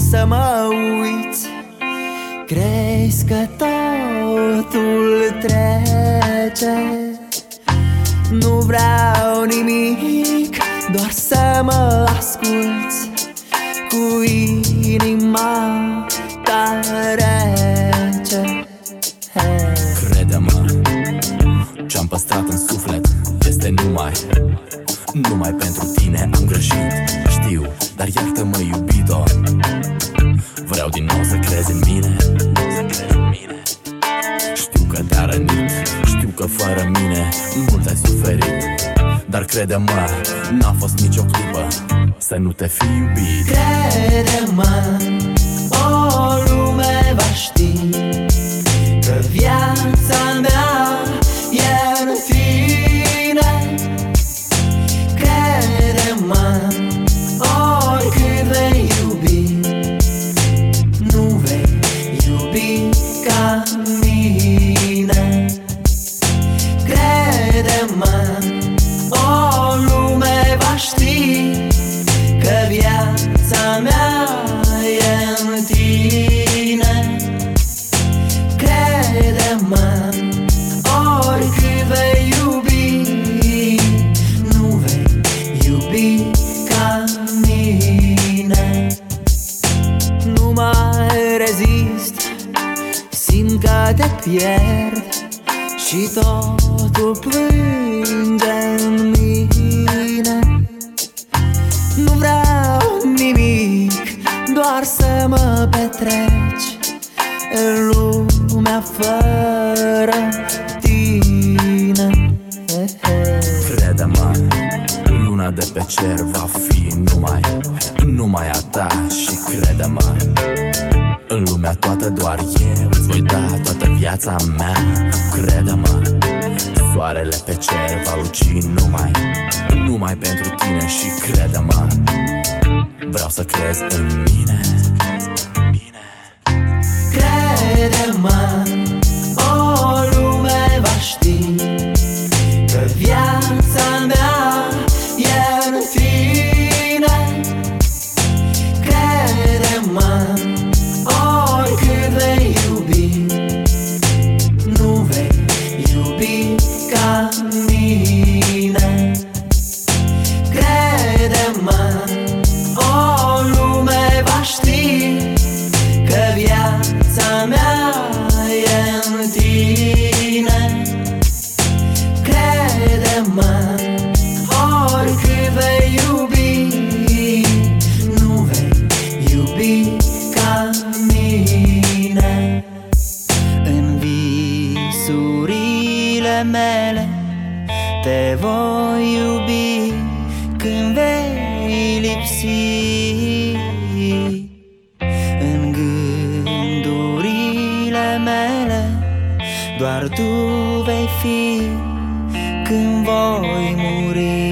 să mă uiți. Crezi că totul trece. Nu vreau nimic, doar să mă asculți cu inima ta rece. Crede-mă, ce-am păstrat în suflet este numai pentru tine. Am greșit, știu, dar iartă-mă, iubito. Vreau din nou să crezi în mine. Știu că te-a rănit, știu că fără mine mult ai suferit, dar crede-mă, n-a fost nicio clipă să nu te fi iubit. Crede-mă, o lume va ști că viața mea e în tine. Crede-mă, oricât vei iubi, nu vei iubi ca mine. Crede-mă, o lume va ști că viața mea e în tine. Crede-mă, oricât vei iubi, nu vei iubi ca mine. Nu mai rezist, simt că te pierd și totul plânge în mine. Nu vreau nimic, doar să mă petreci în lumea fără tine. Crede-mă, luna de pe cer va fi numai a ta. Și crede-mă, în lumea toată doar eu îți voi da toată viața mea. Crede-mă, soarele pe cer va luci numai pentru tine. Și crede-mă, vreau să crezi în mine. Crede-mă, o lume va ști că viața mea e în tine. Crede-mă, oricât vei iubi, nu vei iubi ca mine. Crede-mă, o lume va ști că viața mea e în tine. Crede-mă, oricât vei iubi, nu vei iubi ca mine. În visurile mele te voi iubi când vei lipsi. În gândurile mele doar tu vei fi când voi muri.